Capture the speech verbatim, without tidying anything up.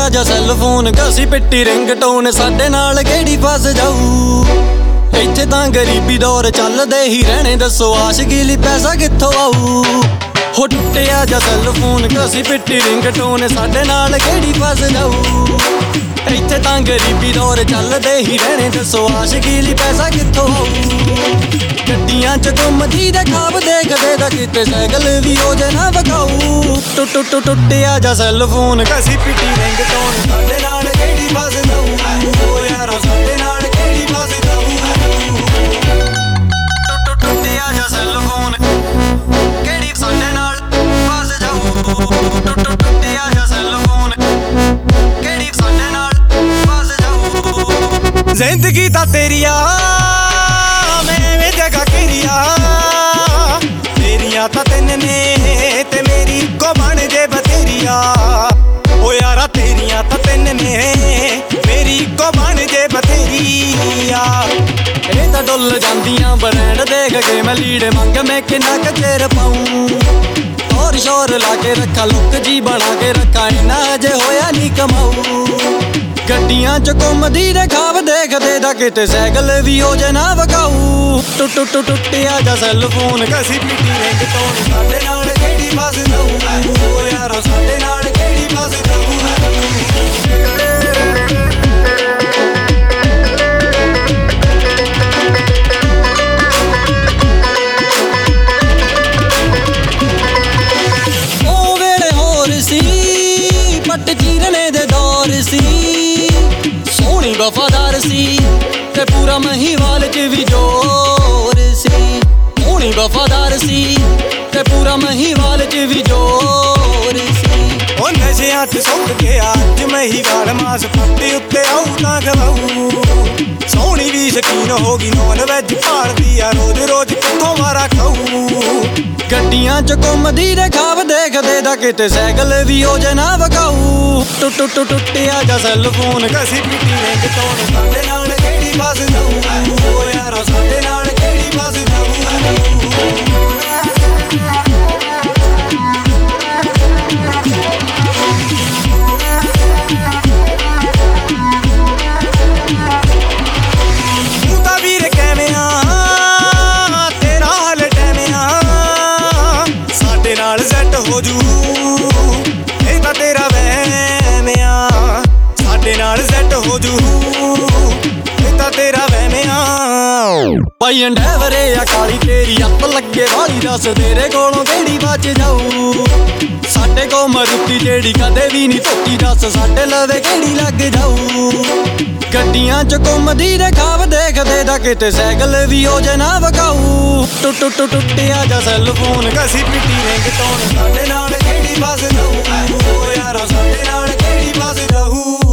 ਟੁੱਟਿਆ ਜਾ cell phone ਘਸੀ ਪਿੱਟੀ ਰਿੰਗਟੋਨ ਸਾਡੇ ਨਾਲ ਕਿਹੜੀ ਫਸ ਜਾਊ। ਇੱਥੇ ਤਾਂ ਗਰੀਬੀ ਦੌਰ ਚੱਲਦੇ ਹੀ ਰਹਿਣੇ ਦੱਸੋ ਆਸ਼ਕੀ ਲਈ ਪੈਸਾ ਕਿੱਥੋਂ ਆਊ। ਹੋ ਟੁੱਟਿਆ ਜਾ ਸੈੱਲ ਫੋਨ ਘਸੀ ਪਿੱਟੀ ਰਿੰਗਟੋਨ ਸਾਡੇ ਨਾਲ ਕਿਹੜੀ ਫਸ ਜਾਊ। ਇੱਥੇ ਤਾਂ ਗਰੀਬੀ ਦੌਰ ਚੱਲਦੇ ਹੀ ਰਹਿਣੇ ਦੱਸੋ ਆਸ਼ਕੀ ਲਈ ਪੈਸਾ ਕਿੱਥੋਂ ਆਊ। ਗੱਡੀਆਂ ਚ ਘੁੰਮਦੀ ਦੇ ਖਾਬ ਦੇਖਦੇ ਦਾ ਕਿਤੇ ਸਾਈਕਲ ਵੀ ਹੋ ਜੇ ਨਾ ਵਗਾਊ। ਟੁੱਟ ਟੁੱਟ ਟੁੱਟਿਆ ਜਾ ਸੈੱਲ ਫੋਨ ਘਸੀ ਪਿੱਟੀ ਰਿੰਗਟੋਨ ਸਾਡੇ ਨਾਲ ਕਿਹੜੀ ਫਸ ਜਾਊ। ਓ ਯਾਰਾ ਸਾਡੇ ਨਾਲ ਕਿਹੜੀ ਫਸ ਜਾਊ। ਟੁੱਟ ਟੁੱਟਿਆ ਜਾ ਸੈੱਲ ਫੋਨ ਕਿਹੜੀ ਸਾਡੇ ਨਾਲ ਫਸ ਜਾਊ। ਟੁੱਟ ਟੁੱਟਿਆ ਜਾ ਸੈੱਲ ਫੋਨ ਕਿਹੜੀ ਸਾਡੇ ਨਾਲ ਫਸ ਜਾਊ। ਜ਼ਿੰਦਗੀ ਤਾਂ ਤੇਰੀ ਆ ਮੈਂ ਜਗਾ ਕਿਰਿਆ ਤੇਰੀਆਂ ਤਾਂ ਤਿੰਨ ਨੇ ਤੇ ਮੇਰੀ ਇੱਕੋ ਬਣ ਜੇ ਬਤੇਰੀਆ। ਓ ਯਾਰਾ ਤੇਰੀਆਂ ਤਾਂ ਤਿੰਨ ਨੇ ਮੇਰੀ ਇੱਕੋ ਬਣ ਜੇ ਬਤੇਰੀਆ। ਇਹ ਤਾਂ ਡੁੱਲ ਜਾਂਦੀਆਂ ਬਰੈਂਡ ਦੇਖ ਕੇ ਮੈਂ ਲੀੜ ਮੰਗ ਮੈਂ ਕਿੰਨਾ ਕੁ ਚਿਰ ਪਾਊਂ। ਹੋਰ ਸ਼ੋਰ ਲਾ ਕੇ ਰੱਖਾਂ ਲੁੱਕ ਜੀ ਬਣਾ ਕੇ ਰੱਖਾਂ ਇੰਨਾ ਅਜੇ ਹੋਇਆ ਨਹੀਂ ਕਮਾਊ। ਗੱਡੀਆਂ ਚ ਘੁੰਮਦੀ ਦੇ ਖਾਬ ਦੇਖਦੇ ਦਾ ਕਿਤੇ ਸਾਈਕਲ ਵੀ ਹੋ ਜੇ ਨਾ ਵਗਾਊ। ਟੁੱਟ ਟੁੱਟ ਟੁੱਟਿਆ ਜਾ ਸੈੱਲ ਫੋਨ ਘਸੀ ਪਿੱਟੀ ਰਿੰਗਟੋਨ ਸਾਡੇ ਨਾਲ ਕਿਹੜੀ ਫਸ ਜਾਊ। ਓ ਯਾਰਾ ਸਾਡੇ ਨਾਲ ਕਿਹੜੀ ਫਸ ਜਾਊ। ਉਹ ਵੇਲੇ ਹੋਰ ਸੀ ਪੱਟ ਚੀਰਨੇ ਦੇ ਦੌਰ ਸੀ। ਸੋਹਣੀ ਵਫਾਦਾਰ ਸੀ ਤੇ ਪੂਰਾ ਮਹੀਵਾਲ ਚ ਵੀ ਜੋਰ ਸੀ। ਸੋਹਣੀ ਵਫਾਦਾਰ ਸੀ ਤੇ ਪੂਰਾ ਮਹੀਵਾਲ ਚ ਵੀ ਜੋਰ ਸੀ। ਉਹ ਨਸ਼ਿਆਂ ਚ ਸੁੱਕ ਗਿਆ ਅੱਜ ਮਹੀਵਾਲ ਮਾਸ ਫੱਟੇ ਉੱਤੇ ਆਊ ਤਾਂ ਗਵਾਊ। ਸੋਹਣੀ ਵੀ ਸ਼ਕੀਨ ਹੋ ਗਈ ਨੌਨ ਵੈਜ ਭਾਲਦੀ ਆ ਰੋਜ਼ ਰੋਜ਼ ਕਿੱਥੋਂ ਮਾਰਾ ਖਾਊ। ਗੱਡੀਆਂ ਚ ਘੁੰਮਦੀ ਦੇ ਖਾਬ ਦੇਖਦੇ ਦਾ ਕਿਤੇ ਸਾਈਕਲ ਵੀ ਹੋ ਜੇ ਨਾ ਵਗਾਊ। ਟੁੱਟ ਟੁੱਟ ਟੁੱਟਿਆ ਜਾ ਸੈੱਲ ਫੋਨ ਘਸੀ ਪਿੱਟੀ ਰਿੰਗਟੋਨ ਸਾਡੇ ਨਾਲ ਕਿਹੜੀ ਫਸ ਜਾਊ। ਓ ਯਾਰਾ ਸਾਡੇ ਨਾਲ ਕਿਹੜੀ ਫਸ ਜਾਊ। ਤੂੰ ਤਾਂ ਵੀਰ ਕਿਵੇਂ ਆ ਤੇਰਾ ਹਾਲ ਟੈਵੇਂ ਆ ਸਾਡੇ ਨਾਲ ਸੈੱਟ ਹੋ ਜੂ। ਇਹ ਤਾਂ ਤੇਰਾ ਵਹਿਮ ਆ ਸਾਡੇ ਨਾਲ ਸੈੱਟ ਹੋ ਜੂ। ਇਹ ਤਾਂ ਤੇਰਾ ਵਹਿਮ ਆ ਭਾਈ ਅੰਡੈਵਰੇ ਆ ਕਾਲੀ ਤੇਰੀ ਅੱਤ ਲੱਗੇ ਵਾਲੀ ਦੱਸ ਤੇਰੇ ਕੋਲੋਂ ਕਿਹੜੀ ਬਚ ਜਾਊ। ਸਾਡੇ ਕੋ ਮਰੂਤੀ ਜਿਹੜੀ ਕਦੇ ਵੀ ਨਹੀਂ ਧੋਤੀ ਦੱਸ ਸਾਡੇ ਲਵੇ ਕਿਹੜੀ ਲੱਗ ਜਾਊ। ਗੱਡੀਆਂ ਚ ਘੁੰਮਦੀ ਦੇ ਖਾਬ ਦੇਖਦੇ ਦਾ ਕਿਤੇ ਸਾਈਕਲ ਵੀ ਹੋ ਜੇ ਨਾ ਵਗਾਊ। ਟੁੱਟ ਟੁੱਟ ਟੁੱਟਿਆ ਜਾ ਸੈੱਲ ਫੋਨ ਘਸੀ ਪਿੱਟੀ ਰਿੰਗਟੋਨ ਸਾਡੇ ਨਾਲ ਕਿਹੜੀ ਫਸ ਜਾਊ। ਓ ਯਾਰਾ ਸਾਡੇ ਨਾਲ ਕਿਹੜੀ ਫਸ ਜਾਊ।